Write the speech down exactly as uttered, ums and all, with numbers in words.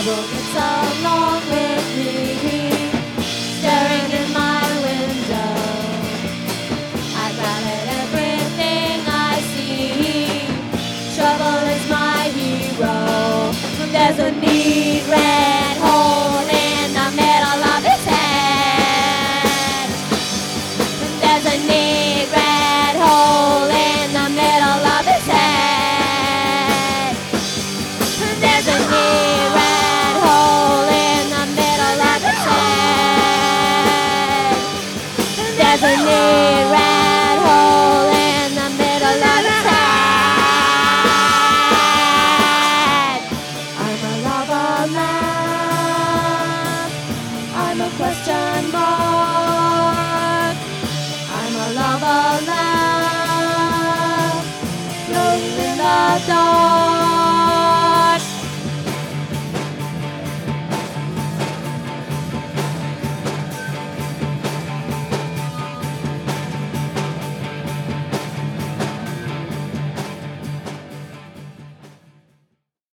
trouble gets along with me. Staring in my window, I got at everything I see. Trouble is my hero. There's a neat red hole in the middle of his head. There's a neat red hole in the middle of his head. There's a neat red hole in the middle of his head. There's a neat red hole in the middle of his head. I'm a lava lamp. I'm a question mark. I'm a lava lamp floating in the dark.